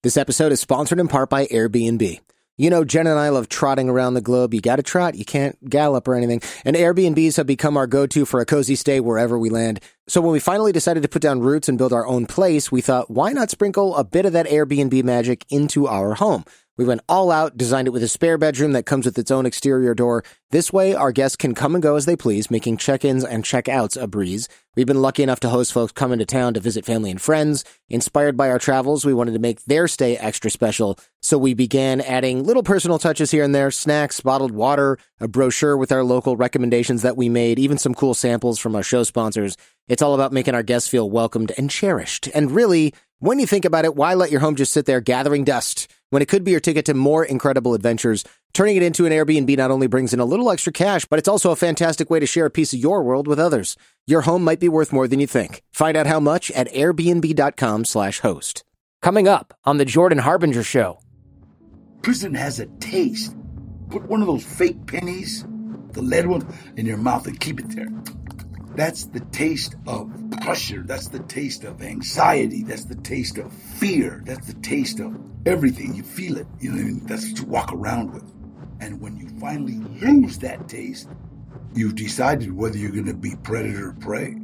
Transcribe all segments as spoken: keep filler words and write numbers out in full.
This episode is sponsored in part by Airbnb. You know, Jen and I love trotting around the globe. You got to trot. You can't gallop or anything. And Airbnbs have become our go-to for a cozy stay wherever we land. So when we finally decided to put down roots and build our own place, we thought, why not sprinkle a bit of that Airbnb magic into our home? We went all out, designed it with a spare bedroom that comes with its own exterior door. This way, our guests can come and go as they please, making check-ins and check-outs a breeze. We've been lucky enough to host folks come into town to visit family and friends. Inspired by our travels, we wanted to make their stay extra special, so we began adding little personal touches here and there, snacks, bottled water, a brochure with our local recommendations that we made, even some cool samples from our show sponsors. It's all about making our guests feel welcomed and cherished. And really, when you think about it, why let your home just sit there gathering dust when it could be your ticket to more incredible adventures? Turning it into an Airbnb not only brings in a little extra cash, but it's also a fantastic way to share a piece of your world with others. Your home might be worth more than you think. Find out how much at airbnb.com slash host. Coming up on The Jordan Harbinger Show. Prison has a taste. Put one of those fake pennies, the lead ones, in your mouth and keep it there. That's the taste of pressure. That's the taste of anxiety. That's the taste of fear. That's the taste of everything. You feel it. You know what I mean? That's what you walk around with. And when you finally lose that taste, you've decided whether you're going to be predator or prey.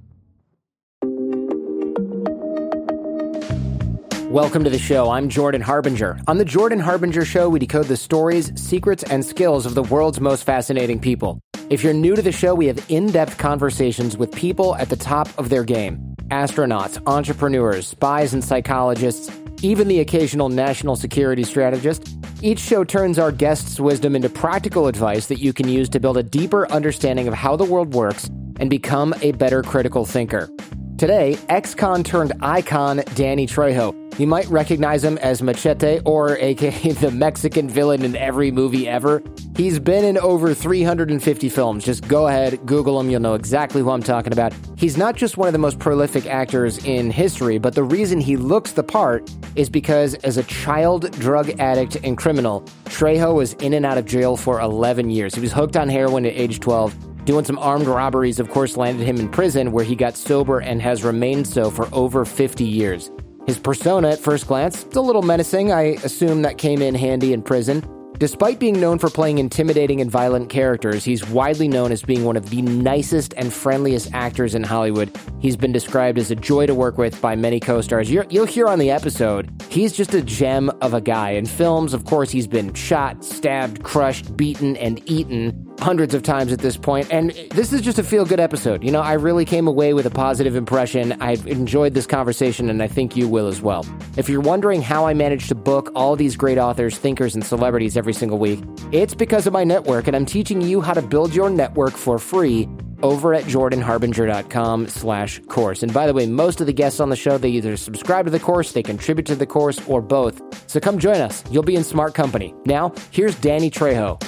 Welcome to the show. I'm Jordan Harbinger. On The Jordan Harbinger Show, we decode the stories, secrets, and skills of the world's most fascinating people. If you're new to the show, we have in-depth conversations with people at the top of their game. Astronauts, entrepreneurs, spies and psychologists, even the occasional national security strategist. Each show turns our guests' wisdom into practical advice that you can use to build a deeper understanding of how the world works and become a better critical thinker. Today, ex-con turned icon Danny Trejo. You might recognize him as Machete, or aka the Mexican villain in every movie ever. He's been in over three hundred fifty films. Just go ahead, Google him, you'll know exactly who I'm talking about. He's not just one of the most prolific actors in history, but the reason he looks the part is because as a child drug addict and criminal, Trejo was in and out of jail for eleven years. He was hooked on heroin at age twelve. Doing some armed robberies, of course, landed him in prison where he got sober and has remained so for over fifty years. His persona at first glance, it's a little menacing. I assume that came in handy in prison. Despite being known for playing intimidating and violent characters, he's widely known as being one of the nicest and friendliest actors in Hollywood. He's been described as a joy to work with by many co-stars. You're, you'll hear on the episode, he's just a gem of a guy. In films, of course, he's been shot, stabbed, crushed, beaten, and eaten hundreds of times at this point, and this is just a feel-good episode. You know, I really came away with a positive impression. I've enjoyed this conversation, and I think you will as well. If you're wondering how I managed to book all these great authors, thinkers, and celebrities every single week, it's because of my network, and I'm teaching you how to build your network for free over at jordanharbinger.com slash course. And by the way, most of the guests on the show, they either subscribe to the course, they contribute to the course, or both. So come join us. You'll be in smart company. Now, here's Danny Trejo.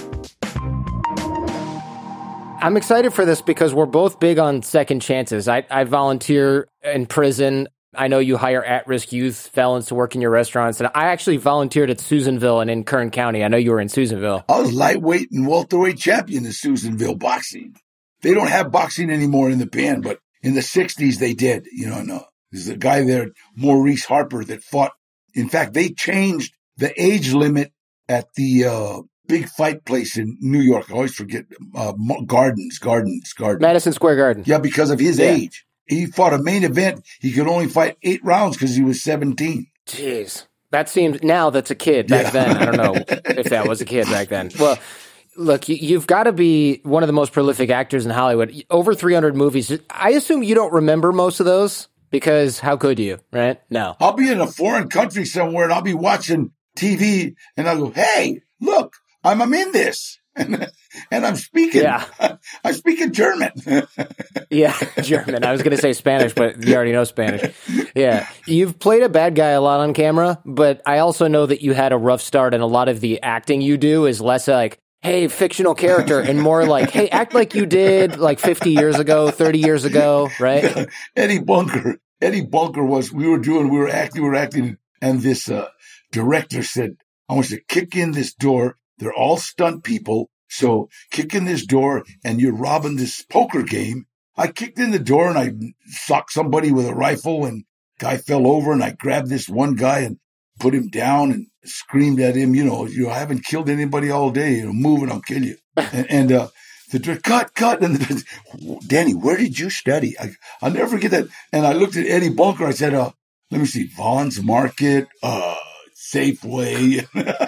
I'm excited for this because we're both big on second chances. I, I volunteer in prison. I know you hire at-risk youth felons to work in your restaurants. And I actually volunteered at Susanville and in Kern County. I know you were in Susanville. I was lightweight and welterweight champion in Susanville boxing. They don't have boxing anymore in the pen, but in the sixties they did. You know, no. There's a guy there, Maurice Harper, that fought. In fact, they changed the age limit at the uh, big fight place in New York. I always forget. Uh, Gardens, Gardens, Gardens. Madison Square Garden. Yeah, because of his yeah. age. He fought a main event. He could only fight eight rounds because he was seventeen. Jeez. That seems, now that's a kid. Back yeah. then, I don't know if that was a kid back then. Well, look, you've got to be one of the most prolific actors in Hollywood. Over three hundred movies. I assume you don't remember most of those because how could you, right? No. I'll be in a foreign country somewhere and I'll be watching T V and I'll go, hey, look, I'm, I'm in this. And, and I'm speaking. Yeah. I'm speaking German. yeah, German. I was going to say Spanish, but you already know Spanish. Yeah. You've played a bad guy a lot on camera, but I also know that you had a rough start and a lot of the acting you do is less like, hey, fictional character, and more like, hey, act like you did like fifty years ago, thirty years ago, right? Eddie Bunker. Eddie Bunker was, we were doing, we were acting, we were acting, and this uh, director said, I want you to kick in this door. They're all stunt people. So kick in this door and you're robbing this poker game. I kicked in the door and I socked somebody with a rifle and guy fell over and I grabbed this one guy and put him down and screamed at him, you know, you know, I haven't killed anybody all day. You know, move and I'll kill you. and, and uh, the director, cut, cut. And the, Danny, where did you study? I, I'll never forget that. And I looked at Eddie Bunker. I said, uh, let me see, Vaughn's Market, uh, Safeway.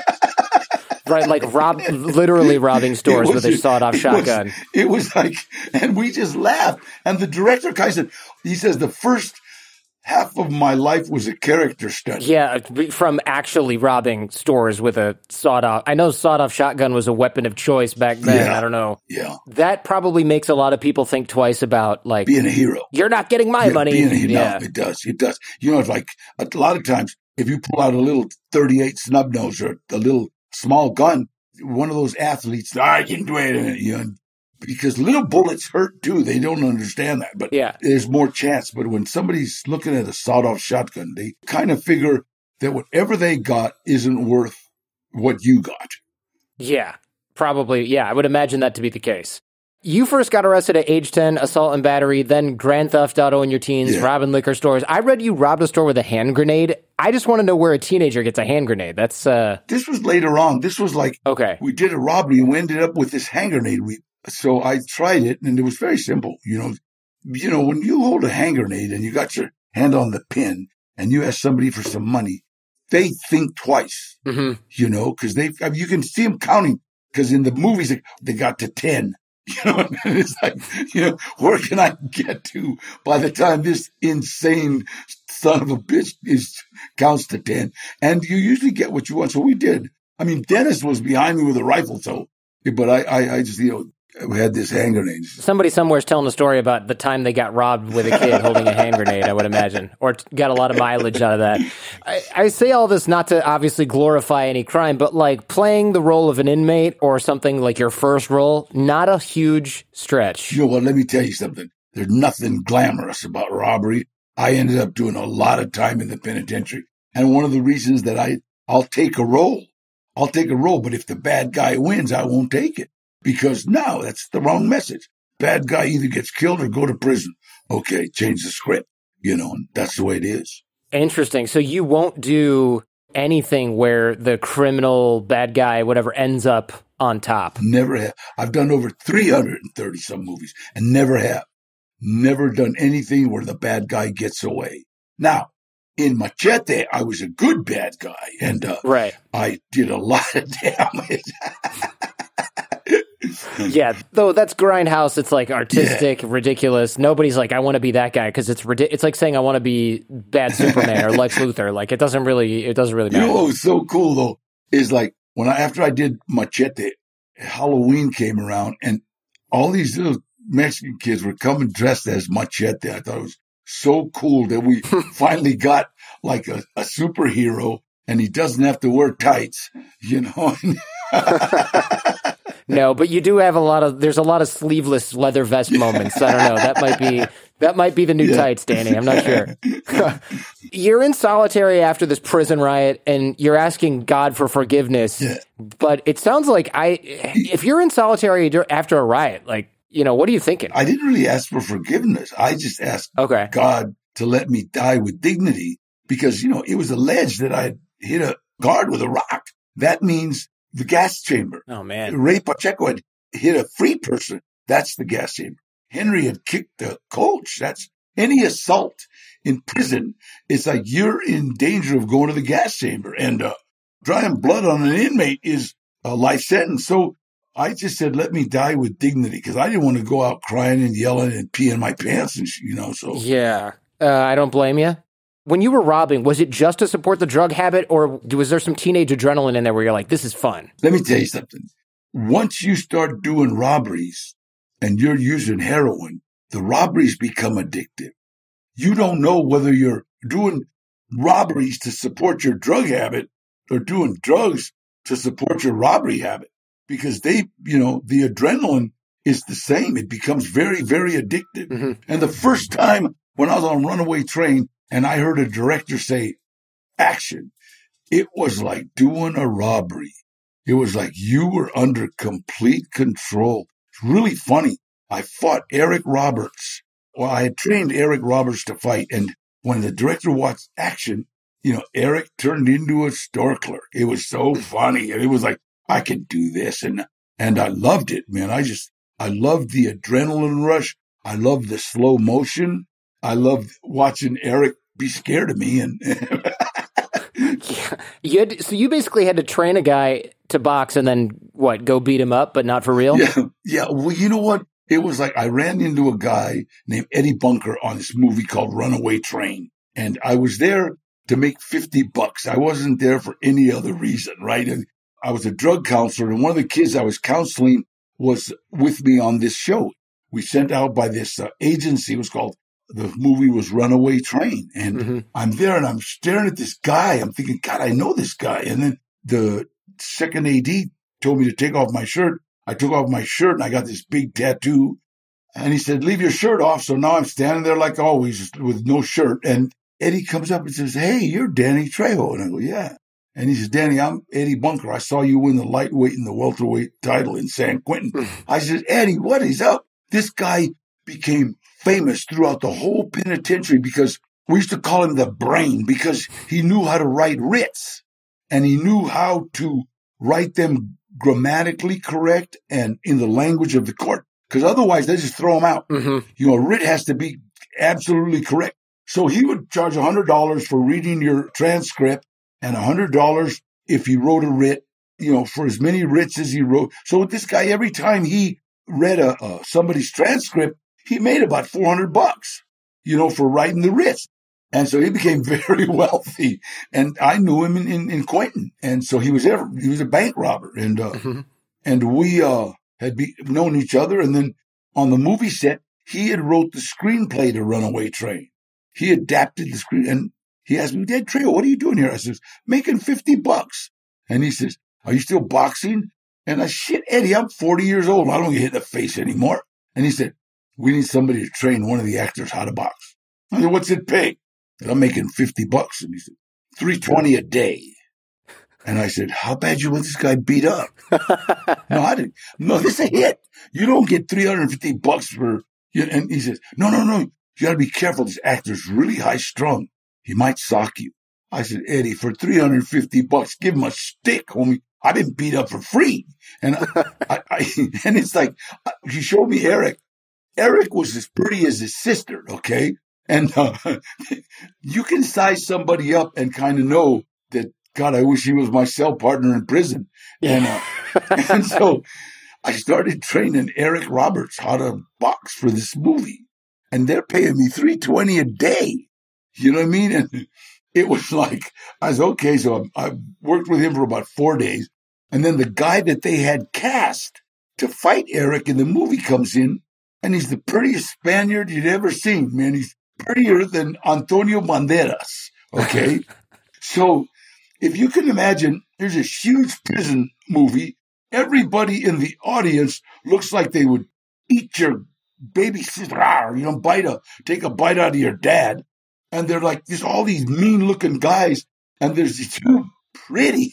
Right, like rob, literally robbing stores was, with a sawed-off shotgun. Was, it was like, and we just laughed. And the director kind of said, he says, the first half of my life was a character study. Yeah, from actually robbing stores with a sawed-off. I know sawed-off shotgun was a weapon of choice back then. Yeah, I don't know. Yeah. That probably makes a lot of people think twice about, like, being a hero. You're not getting my yeah, money. Being a hero. Yeah. No, it does. It does. You know, it's like a lot of times, if you pull out a little thirty-eight snub nose or a little small gun, one of those athletes, I can do it. You know, because little bullets hurt too. They don't understand that, but yeah. there's more chance. But when somebody's looking at a sawed-off shotgun, they kind of figure that whatever they got isn't worth what you got. Yeah, probably. Yeah, I would imagine that to be the case. You first got arrested at age ten, assault and battery, then Grand Theft Auto in your teens, yeah. robbing liquor stores. I read you robbed a store with a hand grenade. I just want to know where a teenager gets a hand grenade. That's, uh... This was later on. This was like... Okay. We did a robbery and we ended up with this hand grenade. We, so I tried it and it was very simple. You know, you know, when you hold a hand grenade and you got your hand on the pin and you ask somebody for some money, they think twice, mm-hmm. you know, because they, I mean, you can see them counting because in the movies they got to ten. You know, and it's like, you know, where can I get to by the time this insane son of a bitch is counts to ten? And you usually get what you want. So we did. I mean, Dennis was behind me with a rifle, so, but I, I, I just, you know, we had this hand grenade. Somebody somewhere is telling a story about the time they got robbed with a kid holding a hand grenade, I would imagine, or got a lot of mileage out of that. I, I say all this not to obviously glorify any crime, but like playing the role of an inmate or something like your first role, not a huge stretch. You know what? Let me tell you something. There's nothing glamorous about robbery. I ended up doing a lot of time in the penitentiary. And one of the reasons that I, I'll take a role, I'll take a role, but if the bad guy wins, I won't take it. Because no, that's the wrong message. Bad guy either gets killed or go to prison. Okay, change the script, you know, and that's the way it is. Interesting. So you won't do anything where the criminal, bad guy, whatever, ends up on top? Never have. I've done over three hundred thirty some movies and never have. Never done anything where the bad guy gets away. Now, in Machete, I was a good bad guy, and uh, right. I did a lot of damage. Yeah, though that's Grindhouse. It's like artistic, yeah. ridiculous. Nobody's like, I want to be that guy because it's ridiculous. It's like saying I want to be bad Superman or Lex Luthor. Like it doesn't really, it doesn't really matter. You know what was so cool though is like when I after I did Machete, Halloween came around and all these little Mexican kids were coming dressed as Machete. I thought it was so cool that we finally got like a, a superhero and he doesn't have to wear tights, you know. No, but you do have a lot of, there's a lot of sleeveless leather vest moments. I don't know. That might be, that might be the new yeah. tights, Danny. I'm not sure. You're in solitary after this prison riot and you're asking God for forgiveness. Yeah. But it sounds like I, if you're in solitary after a riot, like, you know, what are you thinking? I didn't really ask for forgiveness. I just asked okay. God to let me die with dignity because, you know, it was alleged that I had hit a guard with a rock. That means the gas chamber. Oh, man. Ray Pacheco had hit a free person. That's the gas chamber. Henry had kicked the coach. That's any assault in prison. It's like you're in danger of going to the gas chamber. And uh, drawing blood on an inmate is a life sentence. So I just said, let me die with dignity because I didn't want to go out crying and yelling and peeing my pants and you know. So yeah, uh, I don't blame you. When you were robbing, was it just to support the drug habit or was there some teenage adrenaline in there where you're like, this is fun? Let me tell you something. Once you start doing robberies and you're using heroin, the robberies become addictive. You don't know whether you're doing robberies to support your drug habit or doing drugs to support your robbery habit because they, you know, the adrenaline is the same. It becomes very, very addictive. Mm-hmm. And the first time when I was on Runaway Train, and I heard a director say, action, it was like doing a robbery. It was like you were under complete control. It's really funny. I fought Eric Roberts. Well, I had trained Eric Roberts to fight. And when the director watched action, you know, Eric turned into a store clerk. It was so funny. And it was like, I can do this. And, and I loved it, man. I just, I loved the adrenaline rush. I loved the slow motion. I loved watching Eric be scared of me. And yeah. you had, so you basically had to train a guy to box and then what, go beat him up, but not for real? Yeah. Yeah. Well, you know what? It was like I ran into a guy named Eddie Bunker on this movie called Runaway Train. And I was there to make fifty bucks. I wasn't there for any other reason, right? And I was a drug counselor, and one of the kids I was counseling was with me on this show. We sent out by this uh, agency. It was called, the movie was Runaway Train. And mm-hmm. I'm there and I'm staring at this guy. I'm thinking, God, I know this guy. And then the second A D told me to take off my shirt. I took off my shirt and I got this big tattoo. And he said, leave your shirt off. So now I'm standing there like always with no shirt. And Eddie comes up and says, hey, you're Danny Trejo. And I go, yeah. And he says, Danny, I'm Eddie Bunker. I saw you win the lightweight and the welterweight title in San Quentin. I said, Eddie, what is up? This guy became famous throughout the whole penitentiary because we used to call him the brain because he knew how to write writs and he knew how to write them grammatically correct and in the language of the court. Because otherwise they just throw him out. Mm-hmm. You know, a writ has to be absolutely correct. So he would charge one hundred dollars for reading your transcript and one hundred dollars if he wrote a writ, you know, for as many writs as he wrote. So this guy, every time he read a, uh, somebody's transcript, he made about four hundred bucks, you know, for writing the writs. And so he became very wealthy. And I knew him in, in, in Quentin. And so he was there, he was a bank robber. And, uh, mm-hmm. and we, uh, had be, known each other. And then on the movie set, he had wrote the screenplay to Runaway Train. He adapted the screen and he asked me, Dad Trejo, what are you doing here? I says, making fifty bucks. And he says, are you still boxing? And I shit, Eddie, I'm forty years old. I don't get hit in the face anymore. And he said, we need somebody to train one of the actors how to box. I said, what's it pay? I'm making fifty bucks. And he said, three twenty a day. And I said, how bad you want this guy beat up? no, I didn't. No, this is a hit. You don't get three hundred fifty bucks for, you know, and he says, no, no, no. You got to be careful. This actor's really high strung. He might sock you. I said, Eddie, for three hundred fifty bucks, give him a stick, homie. I've been beat up for free. And I, I, I and it's like, he showed me Eric. Eric was as pretty as his sister. Okay. And, uh, you can size somebody up and kind of know that, God, I wish he was my cell partner in prison. And, uh, and so I started training Eric Roberts how to box for this movie. And they're paying me three twenty a day. You know what I mean? And it was like, I was okay. So I, I worked with him for about four days. And then the guy that they had cast to fight Eric in the movie comes in. And he's the prettiest Spaniard you'd ever seen, man. He's prettier than Antonio Banderas. Okay. So if you can imagine, there's a huge prison movie. Everybody in the audience looks like they would eat your baby sister, you know, bite a, take a bite out of your dad. And they're like, there's all these mean looking guys. And there's these two pretty,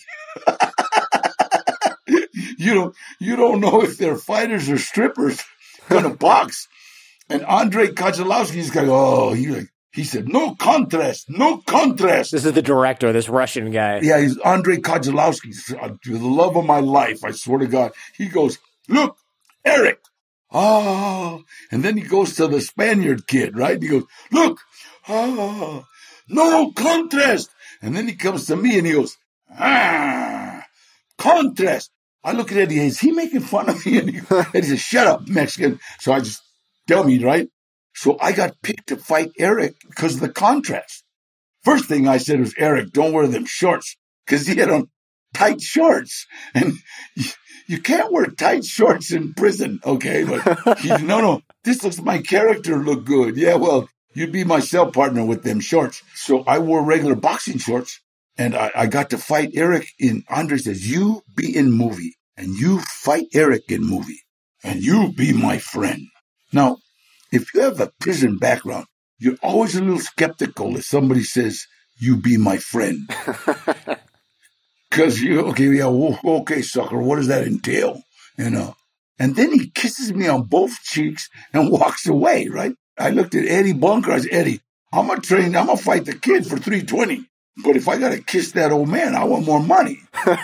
you know, you don't know if they're fighters or strippers going to box. And Andre Kachalowski's going, oh, he like, he said, no contrast, no contrast. This is the director, this Russian guy. Yeah, he's Andre Kachalowski. To the love of my life, I swear to God. He goes, look, Eric. Oh, and then he goes to the Spaniard kid, right? He goes, look, oh, no contrast. And then he comes to me and he goes, ah, contrast. I look at Eddie, is he making fun of me? And he, and he says, shut up, Mexican. So I just, tell me, right? So I got picked to fight Eric because of the contrast. First thing I said was, Eric, don't wear them shorts, because he had on tight shorts. And you, you can't wear tight shorts in prison, okay? But he said, no, no, this looks, my character look good. Yeah, well, you'd be my cell partner with them shorts. So I wore regular boxing shorts, and I, I got to fight Eric in, Andre says, you be in movie, and you fight Eric in movie, and you be my friend. Now, if you have a prison background, you're always a little skeptical if somebody says, you be my friend. Because you, okay, yeah, okay, sucker, what does that entail? You know? And then he kisses me on both cheeks and walks away, right? I looked at Eddie Bunker. I said, Eddie, I'm going to train, I'm going to fight the kid for three twenty. but if I got to kiss that old man, I want more money.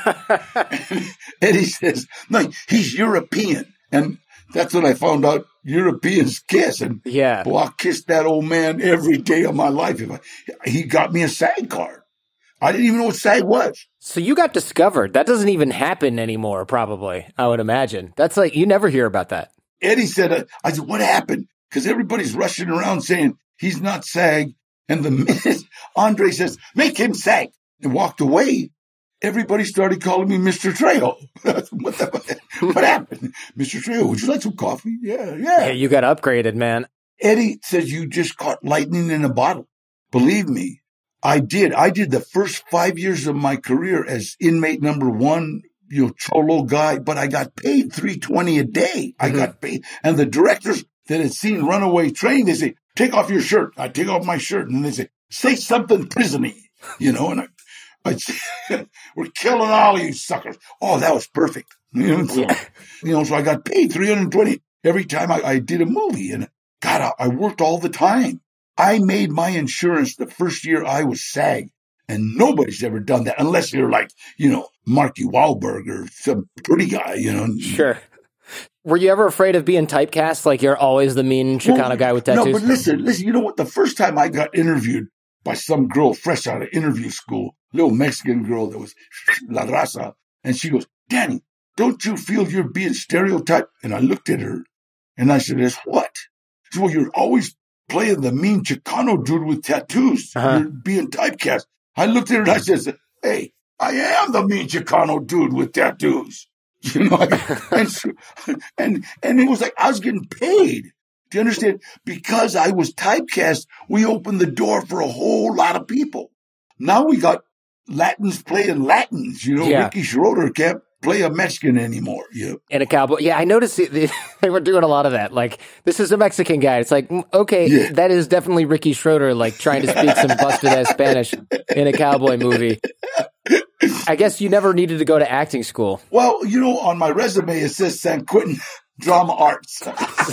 And Eddie says, no, he's European. And that's when I found out Europeans kiss. And yeah, well, I'll kiss that old man every day of my life. If I, he got me a SAG card. I didn't even know what SAG was. So you got discovered. That doesn't even happen anymore, probably, I would imagine. That's like, you never hear about that. Eddie said, uh, I said, what happened? Because everybody's rushing around saying he's not SAG. And the minute Andre says, make him SAG, and walked away, everybody started calling me Mister Trejo. what, the, what happened? Mister Trejo, would you like some coffee? Yeah, yeah. Yeah, you got upgraded, man. Eddie says you just caught lightning in a bottle. Believe me, I did. I did the first five years of my career as inmate number one, you know, cholo guy, but I got paid three twenty a day. I mm-hmm. got paid. And the directors that had seen Runaway Train, they say, take off your shirt. I take off my shirt. And they say, say something prison-y, you know, and I, I say, we're killing all of you suckers. Oh, that was perfect. You know, so, you know, so I got paid three hundred twenty every time I, I did a movie. And God, I, I worked all the time. I made my insurance the first year I was SAG, and nobody's ever done that unless you're like, you know, Marky Wahlberg or some pretty guy, you know. Sure. Were you ever afraid of being typecast? Like you're always the mean Chicano well, guy with tattoos? No, but listen, listen, you know what? The first time I got interviewed by some girl fresh out of interview school, little Mexican girl that was La Raza, and she goes, Danny, don't you feel you're being stereotyped? And I looked at her and I said, as what? She said, well, you're always playing the mean Chicano dude with tattoos. Uh-huh. You're being typecast. I looked at her and I said, hey, I am the mean Chicano dude with tattoos. You know, and, and, and it was like I was getting paid. Do you understand? Because I was typecast, we opened the door for a whole lot of people. Now we got Latins playing Latins. You know, yeah. Ricky Schroeder can't play a Mexican anymore. Yeah. And a cowboy. Yeah, I noticed they, they were doing a lot of that. Like, this is a Mexican guy. It's like, okay, yeah. that is definitely Ricky Schroeder, like trying to speak some busted-ass Spanish in a cowboy movie. I guess you never needed to go to acting school. Well, you know, on my resume, it says San Quentin Drama Arts.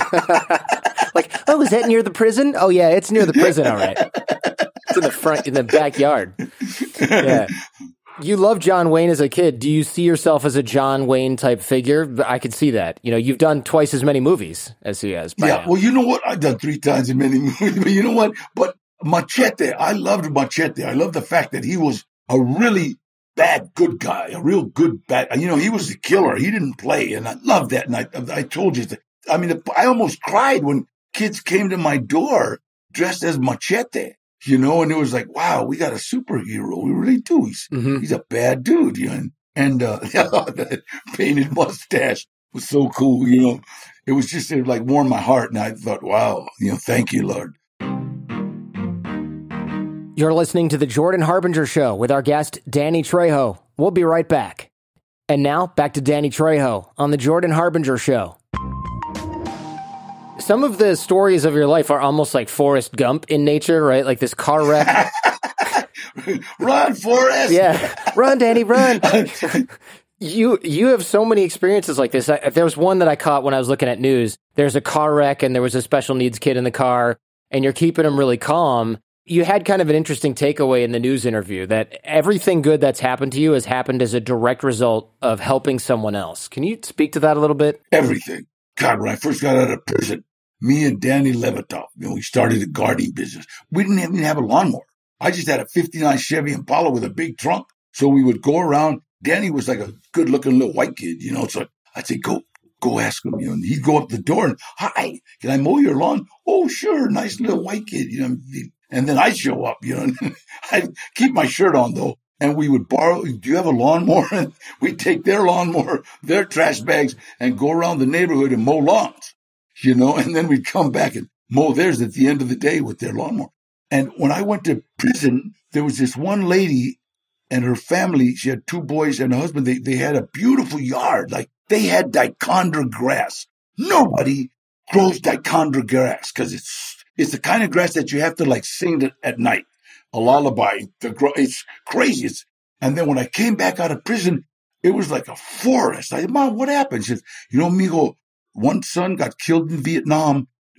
Like, oh, is that near the prison? Oh, yeah, it's near the prison, all right. It's in the front, in the backyard. Yeah. You loved John Wayne as a kid. Do you see yourself as a John Wayne type figure? I could see that. You know, you've done twice as many movies as he has. Yeah, now. Well, you know what? I've done three times as many movies, but you know what? But Machete, I loved Machete. I love the fact that he was a really bad, good guy, a real good, bad. You know, he was the killer. He didn't play, and I love that. And I, I told you that. I mean, I almost cried when kids came to my door dressed as Machete. You know, and it was like, wow, we got a superhero. We really do. He's mm-hmm. he's a bad dude, you know. And, and uh, that painted mustache was so cool, you know. It was just, it like warmed my heart, and I thought, wow, you know, thank you, Lord. You're listening to The Jordan Harbinger Show with our guest, Danny Trejo. We'll be right back. And now, back to Danny Trejo on The Jordan Harbinger Show. Some of the stories of your life are almost like Forrest Gump in nature, right? Like this car wreck. Run, Forrest! Yeah, run, Danny, run! you you have so many experiences like this. I, there was one that I caught when I was looking at news. There's a car wreck, and there was a special needs kid in the car, and you're keeping him really calm. You had kind of an interesting takeaway in the news interview that everything good that's happened to you has happened as a direct result of helping someone else. Can you speak to that a little bit? Everything. God, when I first got out of prison, me and Danny Levitov, you know, we started a gardening business. We didn't even have a lawnmower. I just had a fifty-nine Chevy Impala with a big trunk. So we would go around. Danny was like a good-looking little white kid, you know. So I'd say, go, go ask him, you know. And he'd go up the door and, hi, can I mow your lawn? Oh, sure, nice little white kid, you know. And then I'd show up, you know. I'd keep my shirt on, though. And we would borrow, do you have a lawnmower? And we'd take their lawnmower, their trash bags, and go around the neighborhood and mow lawns. You know, and then we'd come back and mow theirs at the end of the day with their lawnmower. And when I went to prison, there was this one lady and her family. She had two boys and a husband. They they had a beautiful yard. Like, they had dichondra grass. Nobody grows dichondra grass because it's it's the kind of grass that you have to, like, sing at, at night. A lullaby. The, it's crazy. It's, and then when I came back out of prison, it was like a forest. I said, Mom, what happened? She said, you know, mijo, one son got killed in Vietnam.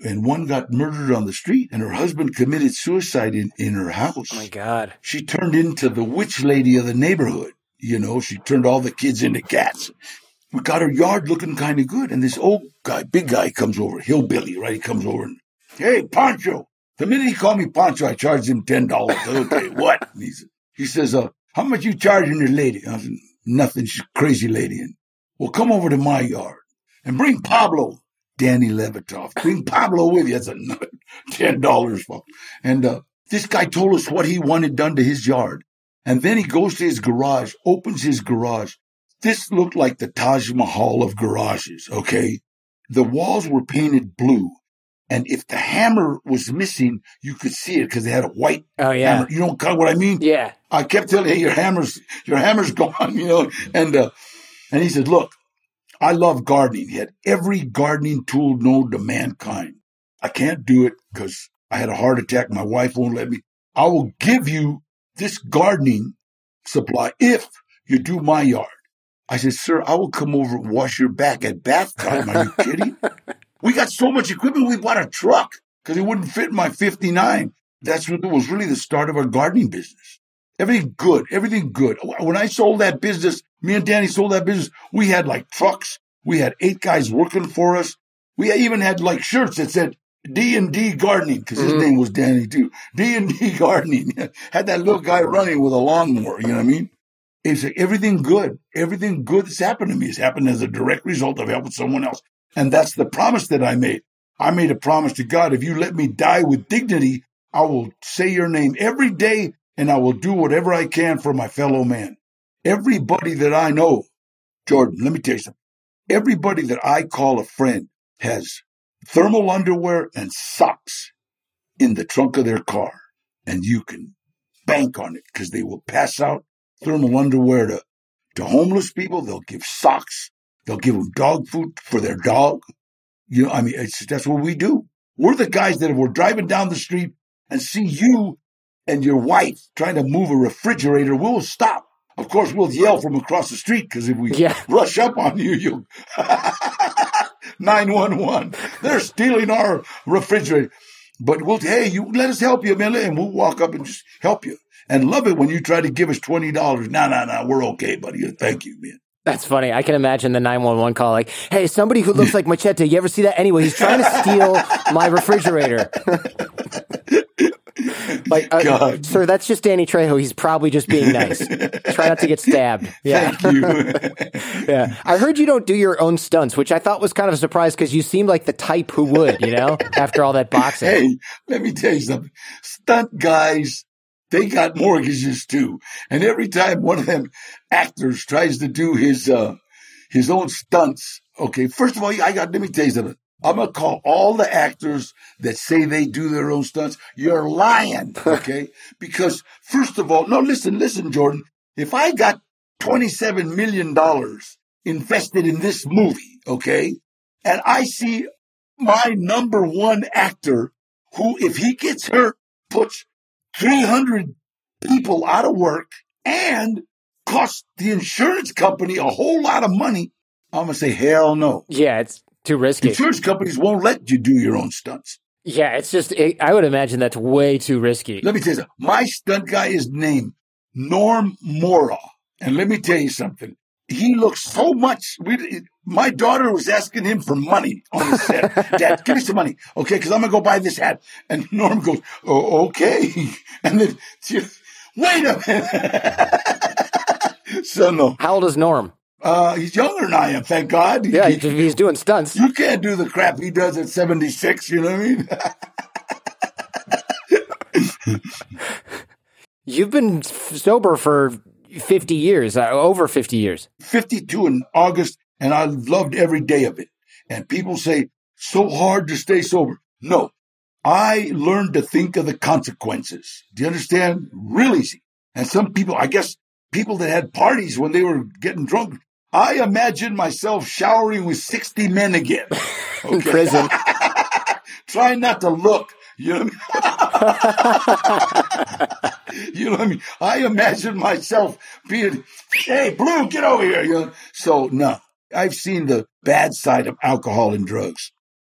and one got murdered on the street, and her husband committed suicide in, in her house. Oh, my God. She turned into the witch lady of the neighborhood. You know, she turned all the kids into cats. We got her yard looking kind of good, and this old guy, big guy, comes over, hillbilly, right? He comes over and, hey, Pancho. The minute he called me Pancho, I charged him ten dollars. Okay, what? And he, said, he says, uh, how much you charging your lady? I said, nothing, she's a crazy lady. And, well, come over to my yard and bring Pablo, Danny Levitoff. Bring Pablo with you. That's another ten dollars. And uh, this guy told us what he wanted done to his yard. And then he goes to his garage, opens his garage. This looked like the Taj Mahal of garages, okay? The walls were painted blue. And if the hammer was missing, you could see it because they had a white oh, yeah. hammer. You know what I mean? Yeah. I kept telling him, hey, your hammer's, your hammer's gone, you know? And, uh, and he said, look, I love gardening. He had every gardening tool known to mankind. I can't do it because I had a heart attack. My wife won't let me. I will give you this gardening supply if you do my yard. I said, sir, I will come over and wash your back at bath time. Are you kidding? We got so much equipment, we bought a truck because it wouldn't fit in my fifty-nine. That's what was really the start of our gardening business. Everything good, everything good. When I sold that business, me and Danny sold that business, we had like trucks. We had eight guys working for us. We even had like shirts that said D and D Gardening because his mm-hmm. name was Danny too. D and D Gardening. Had that little guy running with a lawnmower, you know what I mean? It's like everything good, everything good that's happened to me has happened as a direct result of helping someone else. And that's the promise that I made. I made a promise to God, if you let me die with dignity, I will say your name every day and I will do whatever I can for my fellow man. Everybody that I know, Jordan, let me tell you something. Everybody that I call a friend has thermal underwear and socks in the trunk of their car. And you can bank on it because they will pass out thermal underwear to, to homeless people. They'll give socks. They'll give them dog food for their dog. You know, I mean, it's, that's what we do. We're the guys that if we're driving down the street and see you and your wife trying to move a refrigerator, we'll stop. Of course, we'll yell from across the street because if we yeah. rush up on you, you'll nine one one. They're stealing our refrigerator. But we'll, hey, you let us help you, man. And we'll walk up and just help you. And love it when you try to give us twenty dollars. No, no, no, we're okay, buddy. Thank you, man. That's funny. I can imagine the nine one one call like, hey, somebody who looks like Machete, you ever see that? Anyway, he's trying to steal my refrigerator. Like, uh, sir, that's just Danny Trejo. He's probably just being nice. Try not to get stabbed. Yeah. Thank you. Yeah. I heard you don't do your own stunts, which I thought was kind of a surprise because you seem like the type who would, you know, after all that boxing. Hey, let me tell you something. Stunt guys, they got mortgages too. And every time one of them actors tries to do his, uh, his own stunts. Okay. First of all, I got, let me tell you something. I'm going to call all the actors that say they do their own stunts. You're lying. Okay. Because first of all, no, listen, listen, Jordan, if I got twenty-seven million dollars invested in this movie, okay, and I see my number one actor who, if he gets hurt, puts three hundred people out of work and costs the insurance company a whole lot of money, I'm going to say, hell no. Yeah, it's too risky. Insurance companies won't let you do your own stunts. Yeah, it's just, it, I would imagine that's way too risky. Let me tell you something. My stunt guy is named Norm Mora. And let me tell you something. He looks so much, we, my daughter was asking him for money on the set. Dad, give me some money. Okay, because I'm going to go buy this hat. And Norm goes, oh, okay. And then, she, wait a minute. So no. How old is Norm? Uh, he's younger than I am, thank God. Yeah, he, he's doing stunts. You can't do the crap he does at seventy-six, you know what I mean? You've been sober for fifty years, uh, over fifty years. fifty-two in August, and I loved every day of it. And people say, so hard to stay sober. No, I learned to think of the consequences. Do you understand? Real easy. And some people, I guess, people that had parties when they were getting drunk, I imagine myself showering with sixty men again. Okay? In prison. Trying not to look. You know what I mean? You know what I mean? I imagine myself being, hey, Blue, get over here. You know? So, no, I've seen the bad side of alcohol and drugs.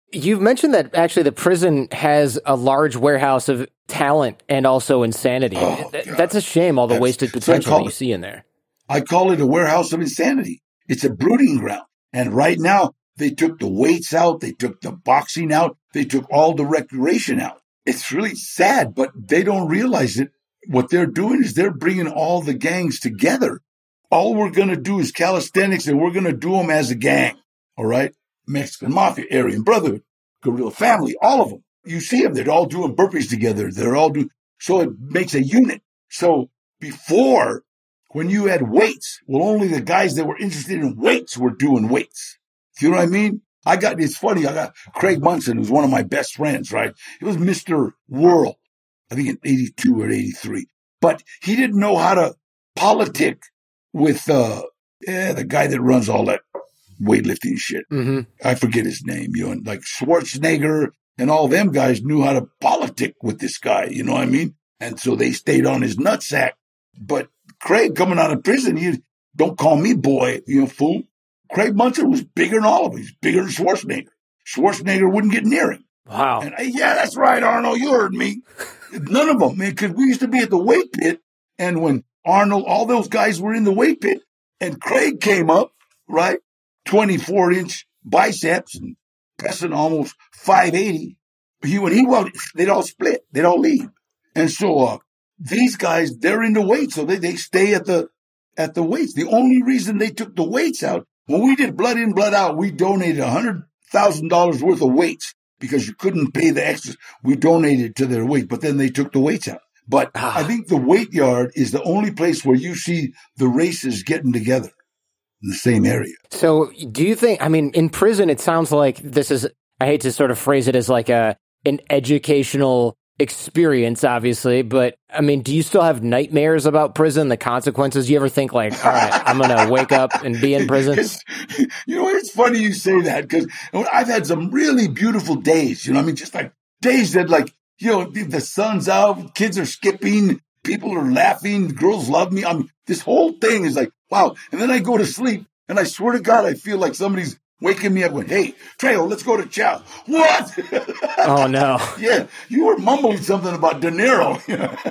You've mentioned that actually the prison has a large warehouse of talent and also insanity. Oh, Th- That's a shame, all the That's, wasted potential that you it, see in there. I call it a warehouse of insanity. It's a brooding ground. And right now, they took the weights out. They took the boxing out. They took all the recreation out. It's really sad, but they don't realize it. What they're doing is they're bringing all the gangs together. All we're going to do is calisthenics, and we're going to do them as a gang. All right? Mexican Mafia, Aryan Brotherhood, Guerrilla Family, all of them. You see them. They're all doing burpees together. They're all doing, so it makes a unit. So before, when you had weights, well, only the guys that were interested in weights were doing weights. Do you know what I mean? I got, it's funny, I got Craig Munson, who's one of my best friends, right? He was Mister World, I think in eighty-two or eighty-three. But he didn't know how to politic with, uh, yeah, the guy that runs all that weightlifting shit. Mm-hmm. I forget his name, you know, like Schwarzenegger and all them guys knew how to politic with this guy, you know what I mean? And so they stayed on his nutsack. But Craig coming out of prison, he don't call me boy, you know, fool. Craig Munson was bigger than all of them. He's bigger than Schwarzenegger. Schwarzenegger wouldn't get near him. Wow. And, yeah, that's right, Arnold. You heard me. None of them, man, because we used to be at the weight pit. And when Arnold, all those guys were in the weight pit, and Craig came up, right? twenty-four inch biceps and pressing almost five eighty. He, when he walked, they'd all split. They'd all leave. And so, uh, these guys, they're in the weights, so they, they stay at the, at the weights. The only reason they took the weights out, when we did blood in, blood out, we donated one hundred thousand dollars worth of weights because you couldn't pay the extras. We donated to their weight, but then they took the weights out. But I think the weight yard is the only place where you see the races getting together in the same area. So do you think, I mean, in prison, it sounds like this is, I hate to sort of phrase it as like a, an educational experience, obviously, but I mean, do you still have nightmares about prison, the consequences? You ever think like, all right, I'm going to wake up and be in prison? It's, you know, it's funny you say that because I've had some really beautiful days, you know, I mean, just like days that like, you know, the sun's out, kids are skipping, people are laughing, girls love me. I mean, this whole thing is like, wow. And then I go to sleep and I swear to God, I feel like somebody's waking me up going, hey, Trejo, let's go to chow. What? Oh, no. Yeah, you were mumbling something about De Niro.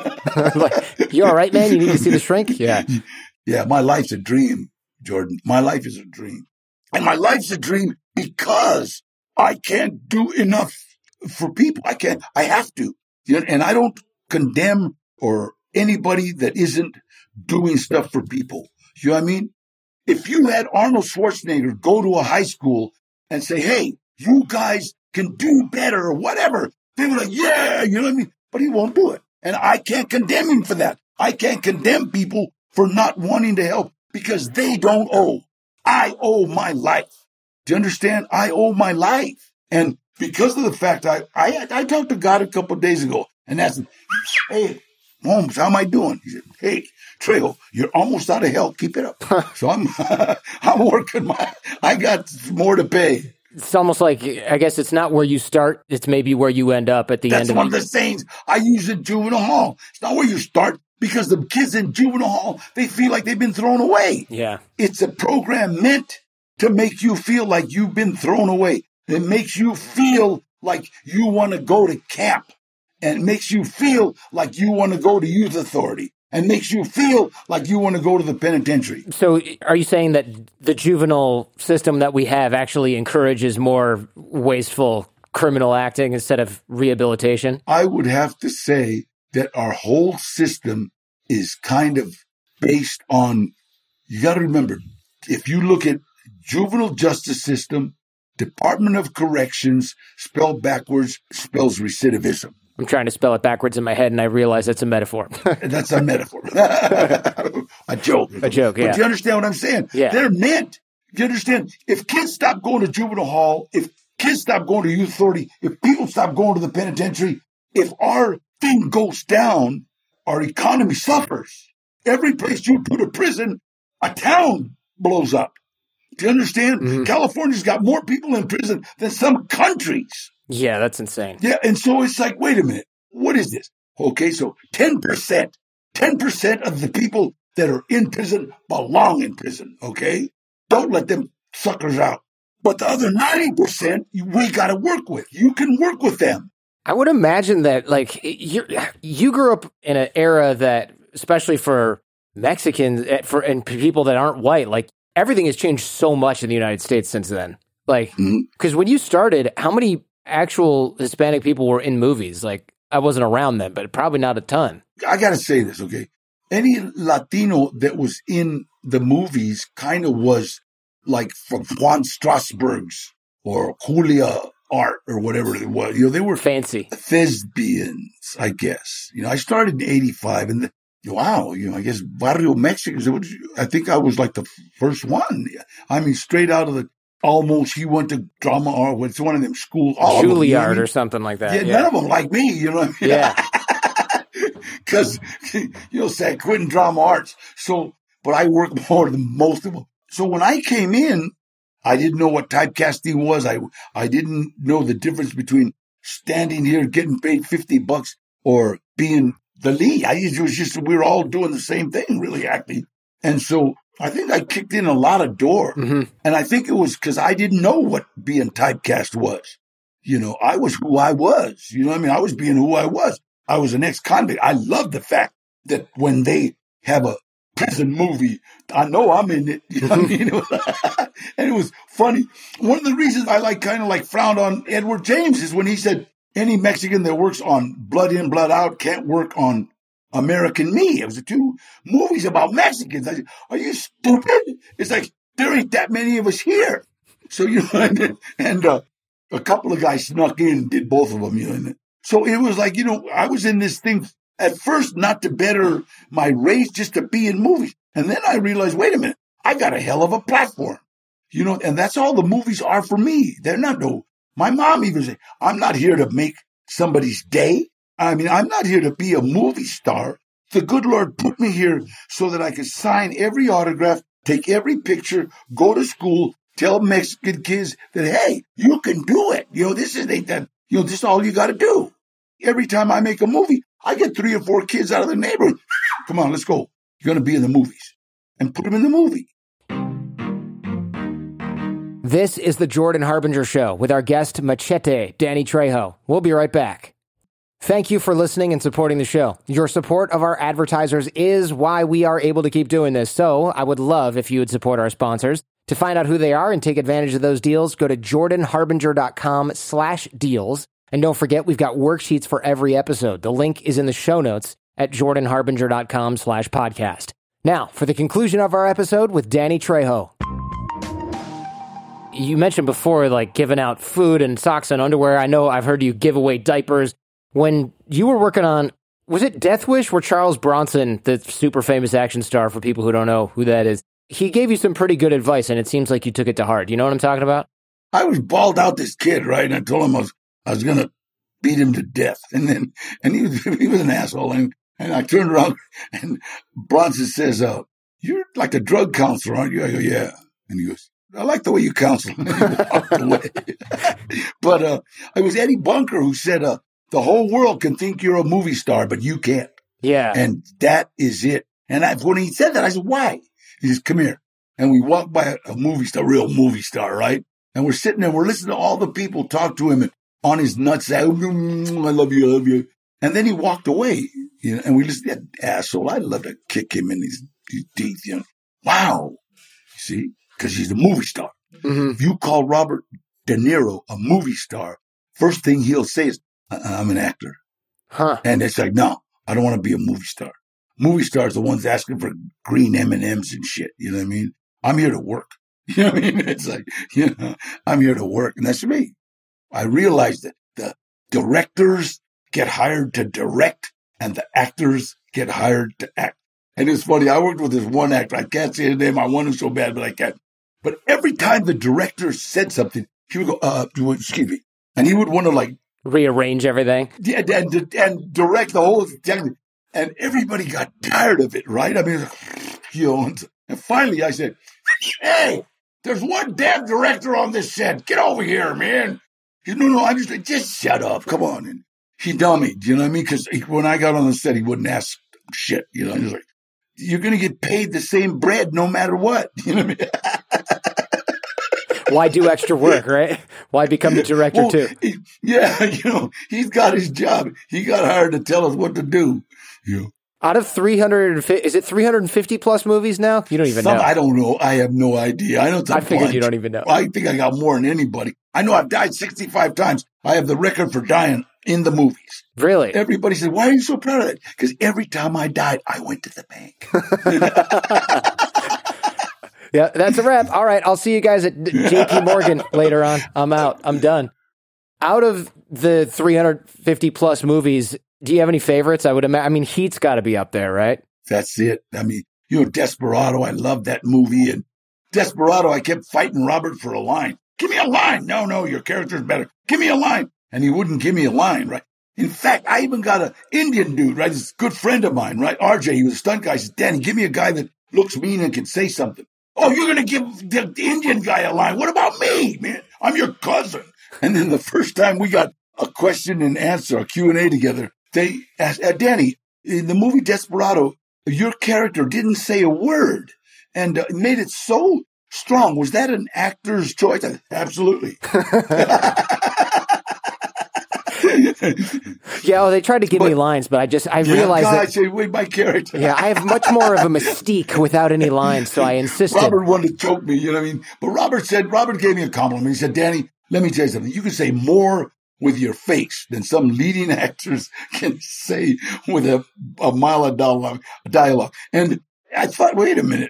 Like, you all right, man? You need to see the shrink? Yeah. Yeah, my life's a dream, Jordan. My life is a dream. And my life's a dream because I can't do enough for people. I can't. I have to. You know, and I don't condemn or anybody that isn't doing stuff for people. You know what I mean? If you had Arnold Schwarzenegger go to a high school and say, hey, you guys can do better or whatever, they were like, yeah, you know what I mean? But he won't do it. And I can't condemn him for that. I can't condemn people for not wanting to help because they don't owe. I owe my life. Do you understand? I owe my life. And because of the fact I, I, I talked to God a couple of days ago and asked him, hey, Holmes, how am I doing? He said, hey, Trejo, you're almost out of help. Keep it up. So I'm, I'm working my, I got more to pay. It's almost like, I guess it's not where you start. It's maybe where you end up at the That's end. That's one of the sayings I use in juvenile hall. It's not where you start because the kids in juvenile hall, they feel like they've been thrown away. Yeah. It's a program meant to make you feel like you've been thrown away. It makes you feel like you want to go to camp and makes you feel like you want to go to youth authority and makes you feel like you want to go to the penitentiary. So are you saying that the juvenile system that we have actually encourages more wasteful criminal acting instead of rehabilitation? I would have to say that our whole system is kind of based on, you got to remember, if you look at juvenile justice system, Department of Corrections, spelled backwards, spells recidivism. I'm trying to spell it backwards in my head, and I realize that's a metaphor. That's a metaphor. A joke. A joke, yeah. But you understand what I'm saying? Yeah. They're meant. You understand? If kids stop going to juvenile hall, if kids stop going to youth authority, if people stop going to the penitentiary, if our thing goes down, our economy suffers. Every place you put a prison, a town blows up. Do you understand? Mm-hmm. California's got more people in prison than some countries. Yeah, that's insane. Yeah, and so it's like, wait a minute, what is this? Okay, so ten percent, ten percent of the people that are in prison belong in prison, okay? Don't let them suckers out. But the other ninety percent, we got to work with. You can work with them. I would imagine that, like, you you grew up in an era that, especially for Mexicans for and people that aren't white, like, everything has changed so much in the United States since then. Like, because mm-hmm. when you started, how many actual Hispanic people were in movies? Like, I wasn't around them, but probably not a ton. I got to say this, okay? Any Latino that was in the movies kind of was like from Juan Strasberg's or Julia Art or whatever it was. You know, they were fancy thespians, I guess. You know, I started in eighty-five and the, wow, you know, I guess Barrio Mexicans, I think I was like the first one. I mean, straight out of the, almost, he went to drama or what's one of them schools. Juilliard them, you know, or something like that. Yeah, yeah, none of them like me, you know what I mean? Yeah. Because, you know, San Quentin Drama Arts. So, but I worked more than most of them. So when I came in, I didn't know what typecasting was. I, I didn't know the difference between standing here getting paid fifty bucks or being the lead. I it was just, we were all doing the same thing, really acting. And so I think I kicked in a lot of door. Mm-hmm. And I think it was because I didn't know what being typecast was. You know, I was who I was. You know what I mean? I was being who I was. I was an ex-convict. I love the fact that when they have a prison movie, I know I'm in it. You know what I mean? And it was funny. One of the reasons I like kind of like frowned on Edward James is when he said any Mexican that works on Blood In, Blood Out can't work on American Me. It was two movies about Mexicans. I said, are you stupid? It's like, there ain't that many of us here. So, you know, and, and uh, a couple of guys snuck in and did both of them, you know. And so it was like, you know, I was in this thing at first not to better my race, just to be in movies. And then I realized, wait a minute, I got a hell of a platform, you know, and that's all the movies are for me. They're not no, my mom even said, I'm not here to make somebody's day. I mean, I'm not here to be a movie star. The good Lord put me here so that I could sign every autograph, take every picture, go to school, tell Mexican kids that, hey, you can do it. You know, this is that, you know, this is all you got to do. Every time I make a movie, I get three or four kids out of the neighborhood. Come on, let's go. You're going to be in the movies. And put them in the movie. This is the Jordan Harbinger Show with our guest, Machete, Danny Trejo. We'll be right back. Thank you for listening and supporting the show. Your support of our advertisers is why we are able to keep doing this. So I would love if you would support our sponsors. To find out who they are and take advantage of those deals, go to jordanharbinger.com slash deals. And don't forget, we've got worksheets for every episode. The link is in the show notes at jordanharbinger.com slash podcast. Now, for the conclusion of our episode with Danny Trejo. You mentioned before, like, giving out food and socks and underwear. I know I've heard you give away diapers. When you were working on, was it Death Wish, where Charles Bronson, the super famous action star, for people who don't know who that is, he gave you some pretty good advice, and it seems like you took it to heart. You know what I'm talking about? I was bawled out this kid, right? And I told him I was, I was going to beat him to death. And then, and he was, he was an asshole. And, and I turned around and Bronson says, uh, you're like a drug counselor, aren't you? I go, yeah. And he goes, I like the way you counsel. And he walked away. But, uh, it was Eddie Bunker who said, uh, the whole world can think you're a movie star, but you can't. Yeah. And that is it. And I, when he said that, I said, why? He says, come here. And we walked by a, a movie star, real movie star, right? And we're sitting there, we're listening to all the people talk to him and on his nuts, I love you, I love you. And then he walked away, you know, and we listened to that asshole. I'd love to kick him in his, his teeth, you know. Wow. You see? Because he's a movie star. Mm-hmm. If you call Robert De Niro a movie star, first thing he'll say is, I'm an actor. Huh. And it's like, no, I don't want to be a movie star. Movie stars are the ones asking for green M and M's and shit. You know what I mean? I'm here to work. You know what I mean? It's like, you know, I'm here to work. And that's me. I realized that the directors get hired to direct and the actors get hired to act. And it's funny. I worked with this one actor. I can't say his name. I want him so bad, but I can't. But every time the director said something, he would go, uh, excuse me. And he would want to like, rearrange everything. Yeah, and, and, and direct the whole thing. And everybody got tired of it, right? I mean, you know, and finally I said, hey, there's one damn director on this set. Get over here, man. He said, no, no, I'm just like, just shut up. Come on. And he dummied, you know what I mean? Because when I got on the set, he wouldn't ask shit, you know. He was like, you're going to get paid the same bread no matter what. You know what I mean? why do extra work, right? Why become the director well, too? He, yeah, you know, he's got his job. He got hired to tell us what to do. You know. Out of three hundred fifty, is it three hundred fifty plus movies now? You don't even Some, know. I don't know. I have no idea. I know it's a I figured bunch. you don't even know. I think I got more than anybody. I know I've died sixty-five times. I have the record for dying in the movies. Really? Everybody said, why are you so proud of that? Because every time I died, I went to the bank. Yeah, that's a wrap. All right, I'll see you guys at J P Morgan later on. I'm out. I'm done. Out of the three hundred fifty plus movies, do you have any favorites? I would imagine. I mean, Heat's got to be up there, right? That's it. I mean, you know, Desperado, I love that movie. And Desperado, I kept fighting Robert for a line. Give me a line. No, no, your character's better. Give me a line. And he wouldn't give me a line, right? In fact, I even got an Indian dude, right? This good friend of mine, right? R J, he was a stunt guy. He said, Danny, give me a guy that looks mean and can say something. Oh, you're going to give the Indian guy a line. What about me, man? I'm your cousin. And then the first time we got a question and answer, a Q and A together, they asked, uh, Danny, in the movie Desperado, your character didn't say a word and uh, made it so strong. Was that an actor's choice? I said, absolutely. Yeah, well, they tried to give but, me lines, but I just, I yeah, realized God, that. I say, wait, my character. Yeah, I have much more of a mystique without any lines, so I insisted. Robert wanted to choke me, you know what I mean? But Robert said, Robert gave me a compliment. He said, Danny, let me tell you something. You can say more with your face than some leading actors can say with a, a mile of dialogue, dialogue. And I thought, wait a minute.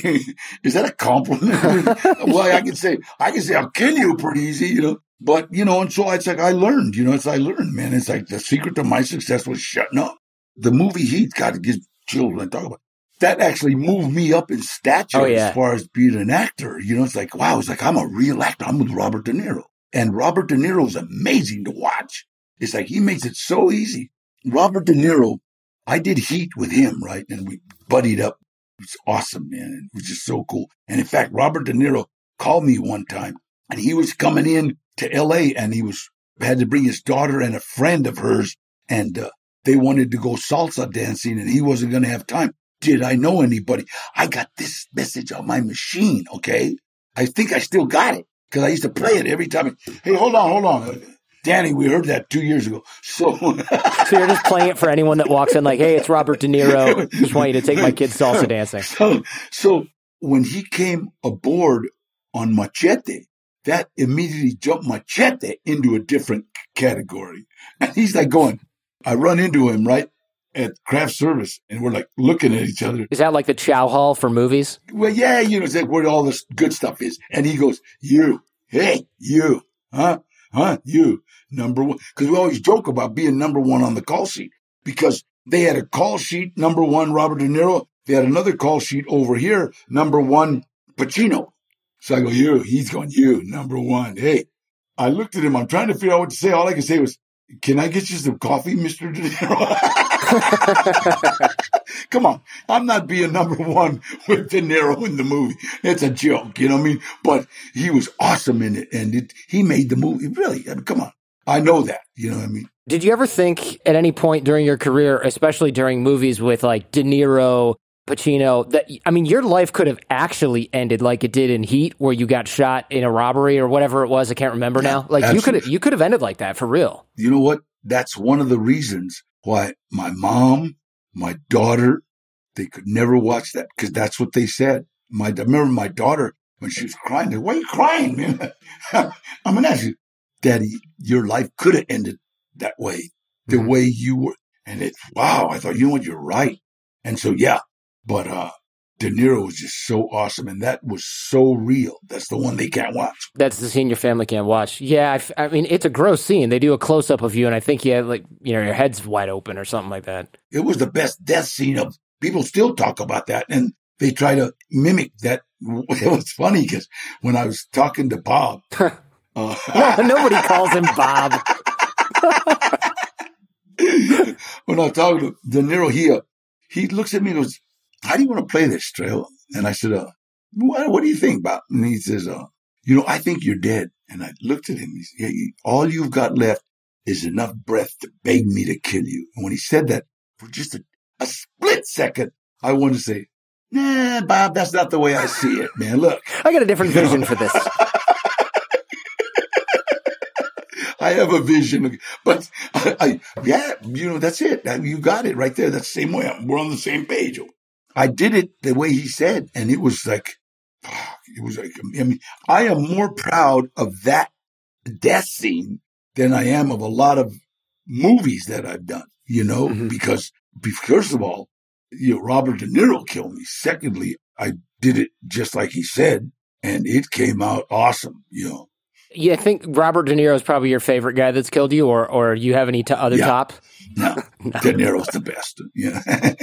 Is that a compliment? Well, I can say, I can say, I'll kill you pretty easy, you know. But, you know, and so it's like I learned, you know, it's I learned, man. It's like the secret to my success was shutting up. The movie Heat, God, it gives chills when I talk about it. That actually moved me up in stature oh, yeah. as far as being an actor. You know, it's like, wow, it's like I'm a real actor. I'm with Robert De Niro. And Robert De Niro is amazing to watch. It's like he makes it so easy. Robert De Niro, I did Heat with him, right? And we buddied up. It was awesome, man. It was just so cool. And in fact, Robert De Niro called me one time and he was coming in to L A and he was had to bring his daughter and a friend of hers and uh, they wanted to go salsa dancing and he wasn't going to have time. Did I know anybody? I got this message on my machine, okay? I think I still got it because I used to play it every time. Hey, hold on, hold on. Danny, we heard that two years ago. So, so you're just playing it for anyone that walks in like, hey, it's Robert De Niro. Just want you to take my kids salsa dancing. So, so when he came aboard on Machete, that immediately jumped Machete into a different category. And he's like going, I run into him, right, at craft service, and we're like looking at each other. Is that like the chow hall for movies? Well, yeah, you know, it's like where all this good stuff is. And he goes, you, hey, you, huh, huh, you, number one. Because we always joke about being number one on the call sheet because they had a call sheet, number one, Robert De Niro. They had another call sheet over here, number one, Pacino. So I go, you, he's going, you, number one. Hey, I looked at him. I'm trying to figure out what to say. All I could say was, can I get you some coffee, Mister De Niro? Come on. I'm not being number one with De Niro in the movie. It's a joke, you know what I mean? But he was awesome in it. And it, he made the movie. Really, I mean, come on. I know that, you know what I mean? Did you ever think at any point during your career, especially during movies with like De Niro, Pacino, that, I mean, your life could have actually ended like it did in Heat, where you got shot in a robbery or whatever it was. I can't remember yeah, now. Like absolutely. you could have, you could have ended like that for real. You know what? That's one of the reasons why my mom, my daughter, they could never watch that because that's what they said. My, I remember my daughter when she was crying. Why are you crying, man? I'm gonna ask you, Daddy, your life could have ended that way, the mm-hmm. way you were. And it's wow. I thought, you know what? You're right. And so yeah. But uh, De Niro was just so awesome, and that was so real. That's the one they can't watch. That's the scene your family can't watch. Yeah, I, I mean, it's a gross scene. They do a close-up of you, and I think you had, like, you know, your head's wide open or something like that. It was the best death scene of. People still talk about that, and they try to mimic that. It was funny because when I was talking to Bob, uh, no, nobody calls him Bob. When I was talking to De Niro, he uh, he looks at me and goes, how do you want to play this, Trejo? And I said, uh, what, what do you think, Bob? And he says, uh, you know, I think you're dead. And I looked at him. He said, yeah, all you've got left is enough breath to beg me to kill you. And when he said that, for just a, a split second, I wanted to say, nah, Bob, that's not the way I see it, man. Look. I got a different vision for this. I have a vision. But I, I, yeah, you know, that's it. You got it right there. That's the same way. We're on the same page. I did it the way he said. And it was like, it was like, I mean, I am more proud of that death scene than I am of a lot of movies that I've done, you know, mm-hmm. because, first of all, you know, Robert De Niro killed me. Secondly, I did it just like he said, and it came out awesome, you know. Yeah, I think Robert De Niro is probably your favorite guy that's killed you, or or you have any t- other yeah. top? No, no, De Niro's the best. Yeah.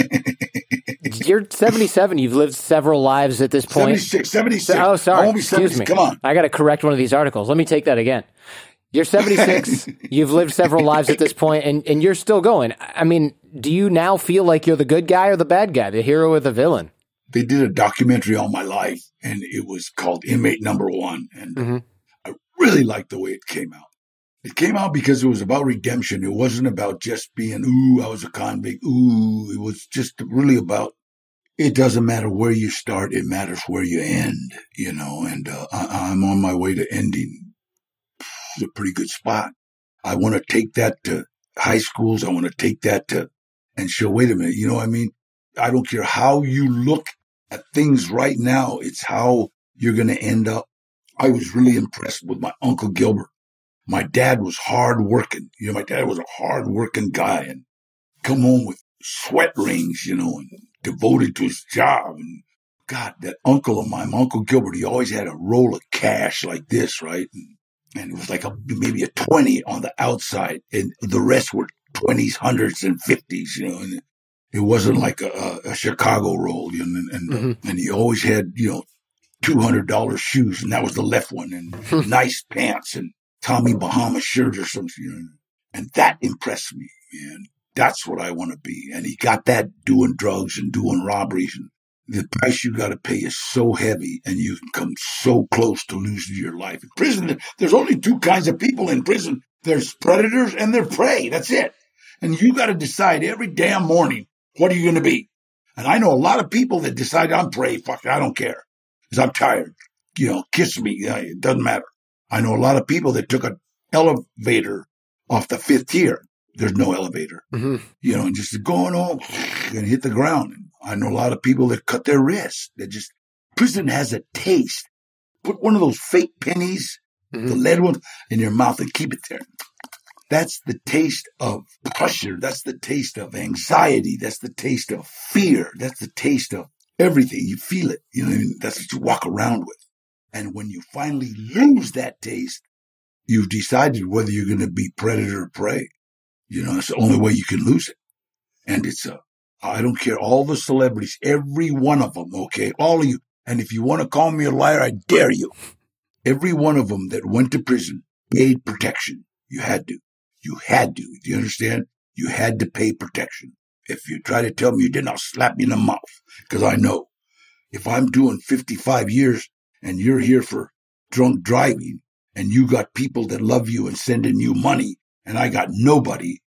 You're seventy-seven. You've lived several lives at this point. seventy-six, seventy-six. Oh, sorry. I won't be Excuse me. Come on. I got to correct one of these articles. Let me take that again. You're seventy-six. You've lived several lives at this point, and, and you're still going. I mean, do you now feel like you're the good guy or the bad guy, the hero or the villain? They did a documentary on my life, and it was called Inmate Number One, and mm-hmm. I really liked the way it came out. It came out because it was about redemption. It wasn't about just being, ooh, I was a convict. Ooh, it was just really about, it doesn't matter where you start. It matters where you end, you know, and uh, I, I'm on my way to ending. It's a pretty good spot. I want to take that to high schools. I want to take that to, and show, wait a minute, you know what I mean? I don't care how you look at things right now. It's how you're going to end up. I was really impressed with my Uncle Gilbert. My dad was hard working. You know, my dad was a hard working guy and come home with sweat rings, you know, and devoted to his job. And God, that uncle of mine, my Uncle Gilbert, he always had a roll of cash like this, right? And, and it was like a, maybe a twenty on the outside, and the rest were twenties, hundreds, and fifties, you know, and it wasn't like a, a Chicago roll, you know, and, and, mm-hmm. and he always had, you know, two hundred dollars shoes, and that was the left one, and nice pants, and Tommy Bahama shirt or something, you know, and that impressed me, man. That's what I want to be. And he got that doing drugs and doing robberies, and the price you got to pay is so heavy, and you can come so close to losing your life. In prison, there's only two kinds of people in prison. There's predators and there's prey. That's it. And you got to decide every damn morning, what are you going to be? And I know a lot of people that decide, I'm prey. Fuck it, I don't care. Because I'm tired. You know, kiss me. It doesn't matter. I know a lot of people that took an elevator off the fifth tier. There's no elevator. Mm-hmm. You know, and just going home and hit the ground. And I know a lot of people that cut their wrists. They just, prison has a taste. Put one of those fake pennies, mm-hmm. the lead ones, in your mouth and keep it there. That's the taste of pressure. That's the taste of anxiety. That's the taste of fear. That's the taste of everything. You feel it. You know what I mean? That's what you walk around with. And when you finally lose that taste, you've decided whether you're going to be predator or prey. You know, it's the only way you can lose it. And it's a, I don't care, all the celebrities, every one of them, okay, all of you. And if you want to call me a liar, I dare you. Every one of them that went to prison paid protection. You had to. You had to. Do you understand? You had to pay protection. If you try to tell me you didn't, I'll slap you in the mouth. Because I know if I'm doing fifty-five years and you're here for drunk driving and you got people that love you and sending you money and I got nobody,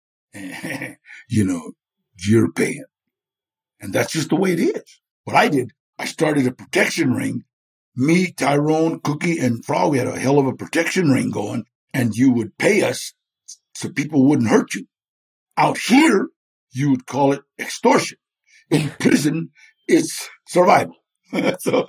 you know, you're paying. And that's just the way it is. What I did, I started a protection ring. Me, Tyrone, Cookie, and Frog had a hell of a protection ring going, and you would pay us so people wouldn't hurt you. Out here, you would call it extortion. In prison, it's survival. so,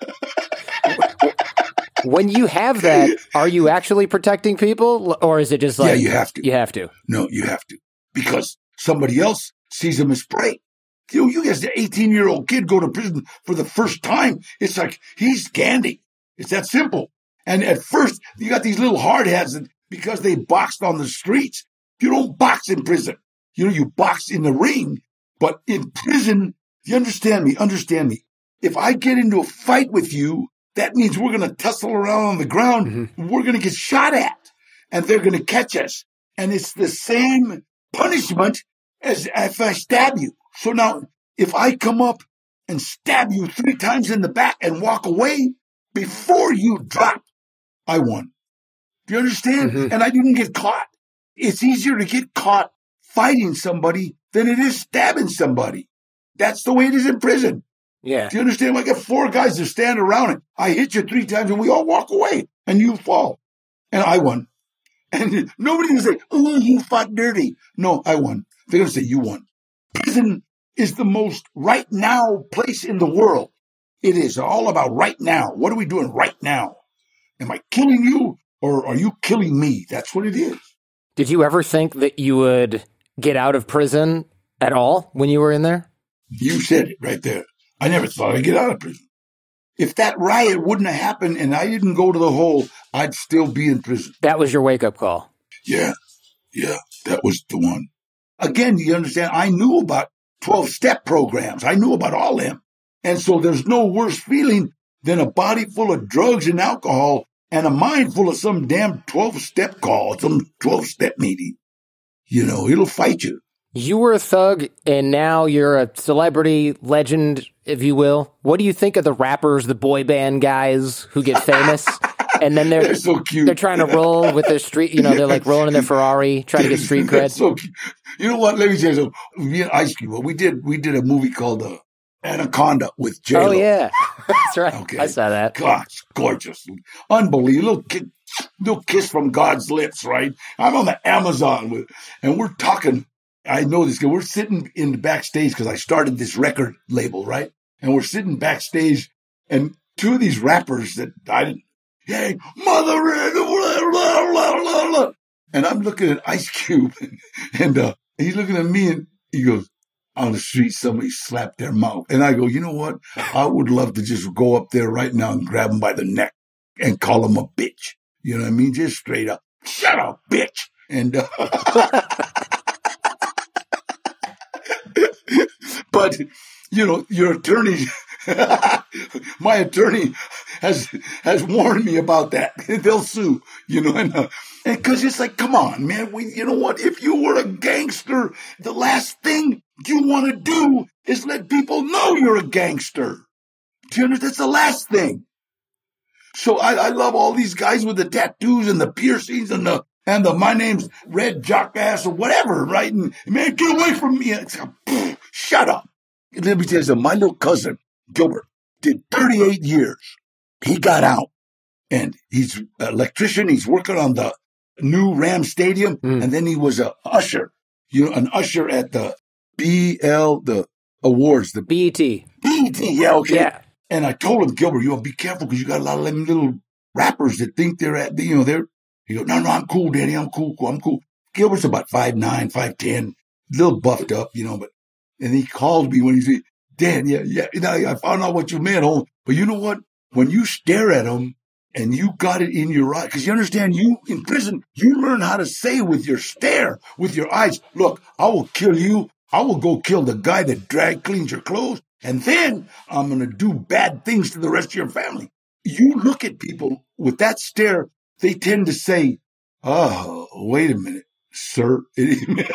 when you have that, are you actually protecting people, or is it just like... Yeah, you have to. You have to. No, you have to. Because somebody else sees them as prey. You know, you guys, the eighteen-year-old kid go to prison for the first time. It's like, he's Gandhi. It's that simple. And at first, you got these little hard hats that, because they boxed on the streets. You don't box in prison. You know, you box in the ring. But in prison, you understand me, understand me. If I get into a fight with you, that means we're going to tussle around on the ground. Mm-hmm. We're going to get shot at. And they're going to catch us. And it's the same punishment as if I stab you. So now, if I come up and stab you three times in the back and walk away before you drop, I won. Do you understand? Mm-hmm. And I didn't get caught. It's easier to get caught fighting somebody than it is stabbing somebody. That's the way it is in prison. Yeah. Do you understand? I got four guys that stand around it. I hit you three times and we all walk away and you fall. And I won. And nobody's going to say, oh, you fought dirty. No, I won. They're going to say, you won. Prison is the most right now place in the world. It is all about right now. What are we doing right now? Am I killing you or are you killing me? That's what it is. Did you ever think that you would get out of prison at all when you were in there? You said it right there. I never thought I'd get out of prison. If that riot wouldn't have happened and I didn't go to the hole, I'd still be in prison. That was your wake-up call. Yeah, yeah, that was the one. Again, you understand, I knew about twelve-step programs. I knew about all them. And so there's no worse feeling than a body full of drugs and alcohol and a mind full of some damn twelve-step call, some twelve-step meeting. You know, it'll fight you. You were a thug, and now you're a celebrity legend, if you will. What do you think of the rappers, the boy band guys who get famous? And then they're, they're so cute. They're trying to roll with their street, you know, they're like rolling in their Ferrari, trying to get street cred. So cute. You know what? Let me tell you something. Me and Ice Cube, we did, we did a movie called uh, Anaconda with J-Lo. Oh, yeah. That's right. Okay. I saw that. Gosh, gorgeous. Unbelievable. Little, kid, little kiss from God's lips, right? I'm on the Amazon with, and we're talking. I know this guy. We're sitting in the backstage because I started this record label, right? And we're sitting backstage, and two of these rappers that I didn't, hey, mother, blah, blah, blah, blah, blah. And I'm looking at Ice Cube, and uh, he's looking at me, and he goes, on the street, somebody slapped their mouth. And I go, you know what? I would love to just go up there right now and grab him by the neck and call him a bitch. You know what I mean? Just straight up, shut up, bitch. And, uh, but, you know, your attorney, my attorney has has warned me about that. They'll sue, you know, and uh, and because it's like, come on, man. We, you know what? If you were a gangster, the last thing you want to do is let people know you're a gangster. Do you understand? That's the last thing. So I, I love all these guys with the tattoos and the piercings and the and the my name's Red Jockass or whatever, right? And man, get away from me. It's like, pfft, shut up. Let me tell you something. My little cousin, Gilbert, did thirty-eight years. He got out, and he's an electrician. He's working on the new Ram Stadium, mm. and then he was a usher, you know, an usher at the B L, the awards, the B E T. B E T, yeah, okay. Yeah. And I told him, Gilbert, you know, be careful because you got a lot of them little rappers that think they're at, you know, they're, he goes, no, no, I'm cool, Daddy. I'm cool, cool. I'm cool. Gilbert's about five nine, five ten, a little buffed up, you know, but, and he called me when he said, Dan, yeah, yeah, you know, I found out what you meant, home. But you know what? When you stare at him and you got it in your eye, because you understand, you in prison, you learn how to say with your stare, with your eyes, look, I will kill you. I will go kill the guy that drag cleans your clothes. And then I'm going to do bad things to the rest of your family. You look at people with that stare, they tend to say, oh, wait a minute, sir. It,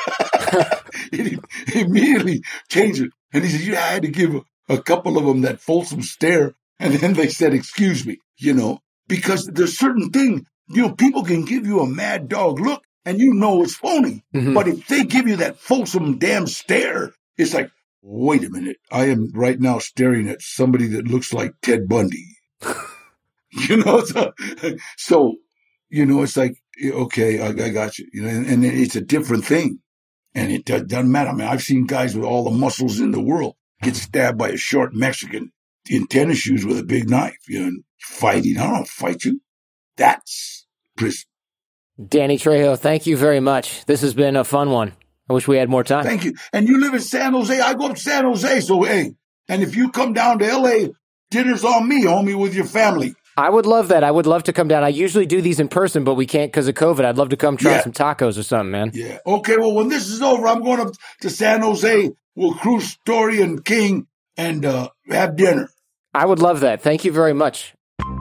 it immediately changes. And he said, yeah, I had to give a, a couple of them that fulsome stare. And then they said, excuse me, you know, because there's certain thing, you know, people can give you a mad dog look and you know it's phony. Mm-hmm. But if they give you that fulsome damn stare, it's like, wait a minute, I am right now staring at somebody that looks like Ted Bundy. You know, so, so, you know, it's like, okay, I, I got you, you know, and, and it's a different thing. And it doesn't matter. I mean, I've seen guys with all the muscles in the world get stabbed by a short Mexican in tennis shoes with a big knife, you know, and fighting. I don't fight you. That's prison. Danny Trejo, thank you very much. This has been a fun one. I wish we had more time. Thank you. And you live in San Jose. I go up to San Jose. So, hey, and if you come down to L A, dinner's on me, homie, with your family. I would love that. I would love to come down. I usually do these in person, but we can't because of COVID. I'd love to come try yeah. some tacos or something, man. Yeah. Okay, well, when this is over, I'm going up to San Jose. We'll cruise Story and King and uh, have dinner. I would love that. Thank you very much.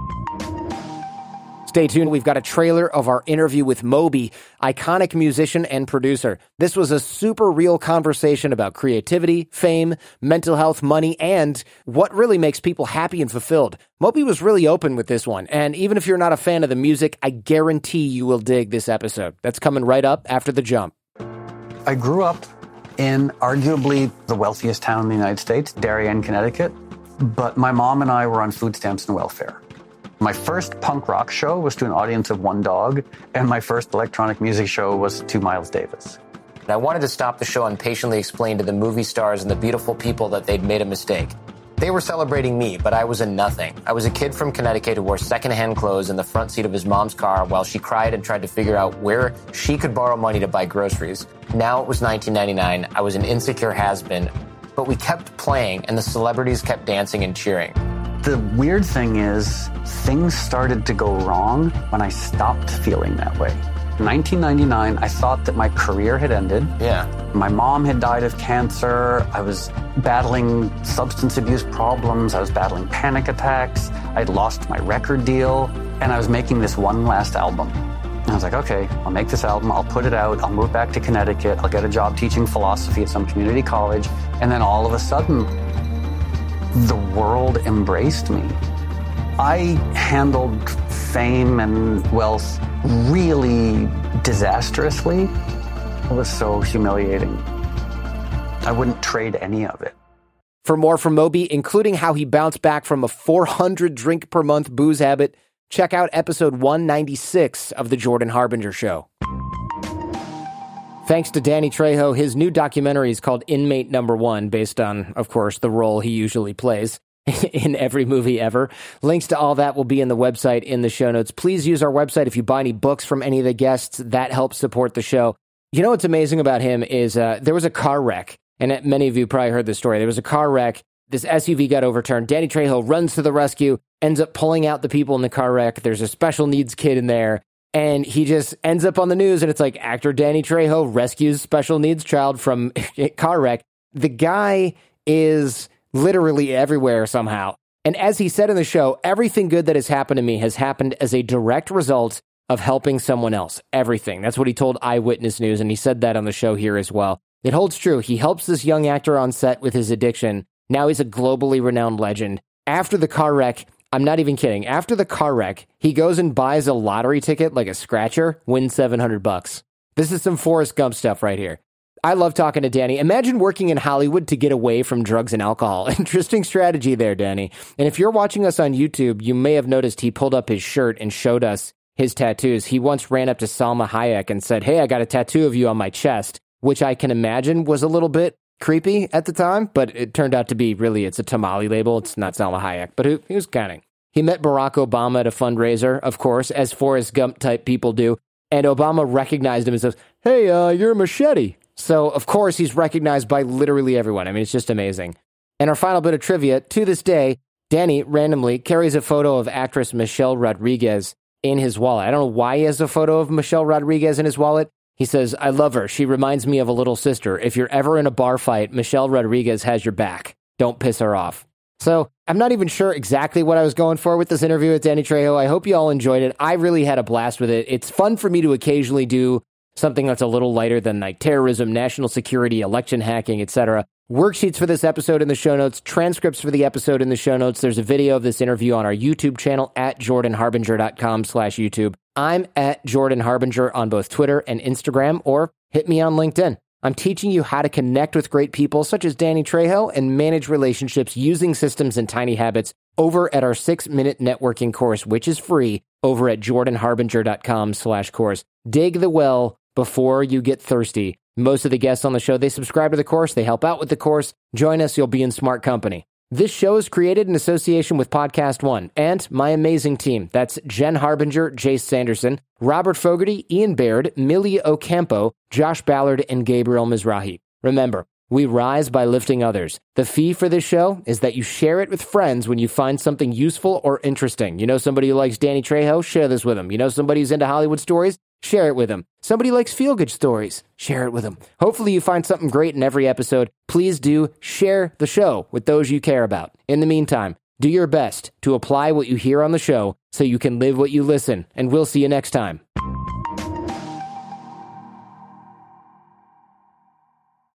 Stay tuned. We've got a trailer of our interview with Moby, iconic musician and producer. This was a super real conversation about creativity, fame, mental health, money, and what really makes people happy and fulfilled. Moby was really open with this one, and even if you're not a fan of the music, I guarantee you will dig this episode. That's coming right up after the jump. I grew up in arguably the wealthiest town in the United States, Darien, Connecticut, but my mom and I were on food stamps and welfare. My first punk rock show was to an audience of one dog, and my first electronic music show was to Miles Davis. I wanted to stop the show and patiently explain to the movie stars and the beautiful people that they'd made a mistake. They were celebrating me, but I was a nothing. I was a kid from Connecticut who wore secondhand clothes in the front seat of his mom's car while she cried and tried to figure out where she could borrow money to buy groceries. Now it was nineteen ninety-nine. I was an insecure has-been, but we kept playing and the celebrities kept dancing and cheering. The weird thing is, things started to go wrong when I stopped feeling that way. In nineteen ninety-nine, I thought that my career had ended. Yeah. My mom had died of cancer. I was battling substance abuse problems. I was battling panic attacks. I'd lost my record deal. And I was making this one last album. And I was like, okay, I'll make this album. I'll put it out. I'll move back to Connecticut. I'll get a job teaching philosophy at some community college. And then all of a sudden, the world embraced me. I handled fame and wealth really disastrously. It was so humiliating. I wouldn't trade any of it. For more from Moby, including how he bounced back from a four hundred drink per month booze habit, check out episode one ninety-six of The Jordan Harbinger Show. Thanks to Danny Trejo, his new documentary is called Inmate Number One, based on, of course, the role he usually plays in every movie ever. Links to all that will be in the website in the show notes. Please use our website if you buy any books from any of the guests. That helps support the show. You know what's amazing about him is uh, there was a car wreck, and many of you probably heard this story. There was a car wreck. This S U V got overturned. Danny Trejo runs to the rescue, ends up pulling out the people in the car wreck. There's a special needs kid in there, and he just ends up on the news, and it's like actor Danny Trejo rescues special needs child from car wreck. The guy is literally everywhere somehow. And as he said in the show, everything good that has happened to me has happened as a direct result of helping someone else. Everything. That's what he told Eyewitness News, and he said that on the show here as well. It holds true. He helps this young actor on set with his addiction. Now he's a globally renowned legend. After the car wreck, I'm not even kidding. After the car wreck, he goes and buys a lottery ticket, like a scratcher, wins seven hundred bucks. This is some Forrest Gump stuff right here. I love talking to Danny. Imagine working in Hollywood to get away from drugs and alcohol. Interesting strategy there, Danny. And if you're watching us on YouTube, you may have noticed he pulled up his shirt and showed us his tattoos. He once ran up to Salma Hayek and said, "Hey, I got a tattoo of you on my chest," which I can imagine was a little bit creepy at the time, but it turned out to be really, it's a tamale label. It's not Salma Hayek, but who, who's counting? He met Barack Obama at a fundraiser, of course, as Forrest Gump type people do. And Obama recognized him and says, "Hey, uh, you're a machete." So, of course, he's recognized by literally everyone. I mean, it's just amazing. And our final bit of trivia, to this day, Danny randomly carries a photo of actress Michelle Rodriguez in his wallet. I don't know why he has a photo of Michelle Rodriguez in his wallet. He says, "I love her. She reminds me of a little sister. If you're ever in a bar fight, Michelle Rodriguez has your back. Don't piss her off." So I'm not even sure exactly what I was going for with this interview with Danny Trejo. I hope you all enjoyed it. I really had a blast with it. It's fun for me to occasionally do something that's a little lighter than like terrorism, national security, election hacking, et cetera. Worksheets for this episode in the show notes, transcripts for the episode in the show notes. There's a video of this interview on our YouTube channel at jordan harbinger dot com slash YouTube. I'm at Jordan Harbinger on both Twitter and Instagram, or hit me on LinkedIn. I'm teaching you how to connect with great people such as Danny Trejo and manage relationships using systems and tiny habits over at our six-minute networking course, which is free, over at jordan harbinger dot com slash course. Dig the well before you get thirsty. Most of the guests on the show, they subscribe to the course. They help out with the course. Join us. You'll be in smart company. This show is created in association with Podcast One and my amazing team. That's Jen Harbinger, Jace Sanderson, Robert Fogarty, Ian Baird, Millie Ocampo, Josh Ballard, and Gabriel Mizrahi. Remember, we rise by lifting others. The fee for this show is that you share it with friends when you find something useful or interesting. You know somebody who likes Danny Trejo? Share this with them. You know somebody who's into Hollywood stories? Share it with them. Somebody likes feel-good stories? Share it with them. Hopefully you find something great in every episode. Please do share the show with those you care about. In the meantime, do your best to apply what you hear on the show so you can live what you listen, and we'll see you next time